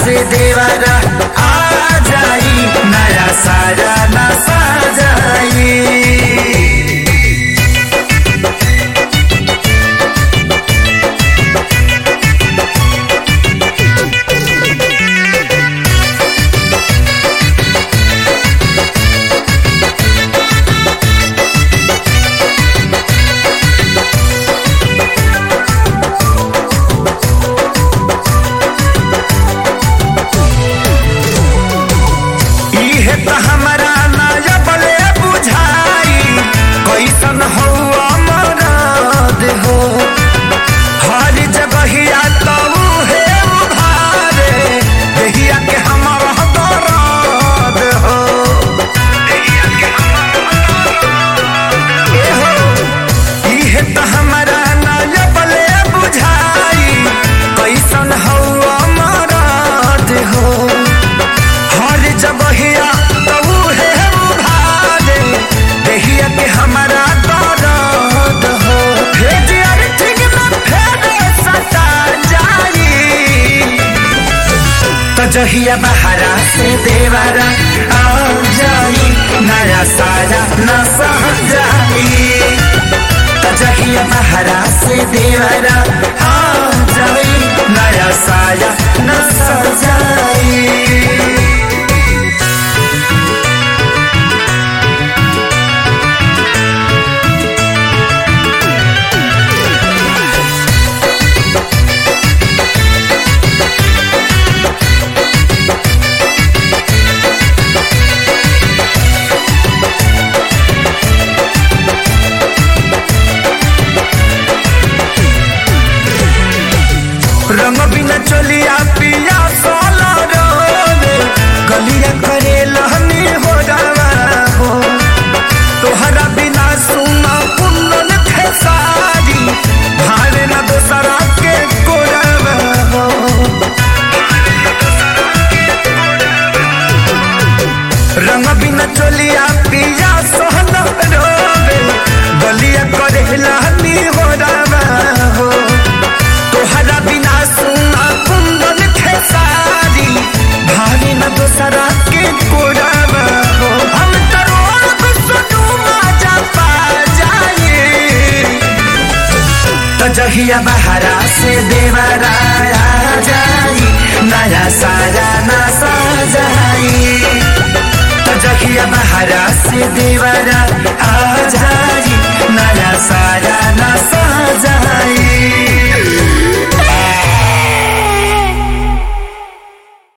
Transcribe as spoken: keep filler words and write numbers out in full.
से देवरा आ जाई, नया सारा ना साजाई। हमारा नया बले बुझाई कैसन हो अमराद हो, हर जगहिया तो है उभारे देहिया के हमारा दर्द हो। ए हो इहे तो हमारा नया बले बुझाई कैसन हो अमराद हो, हर जगहिया के हमारा दर्द हो। भेजियर ठीक में फेरे सता जाई, तो जहिया बहरा से देवरा आ जाई, नया साया न सह जाई। तो जहिया बहरा से देवरा आ जाई, नया साया न सह जाई। रंग बिना चलिया पिया सोला रे, गलिया करे लहनी हो जावा हो। तोहरा बिना सुना कुंदन थे सारी, भारे न दोसरा के कोरवा हो। रंग बिना चलिया पिया सोला रे, गलिया करे लहनी हो जावा हो। तोहरा बिना सुना कुंदन थे सारी, भारी न दोसरा के कोरवा हो। हम करोड़ सुनू मजा पा जाए, तो जहिया बहरा से देवरा आ जाई, नया सारा ना साजाई। तो जहिया बहरा से देवरा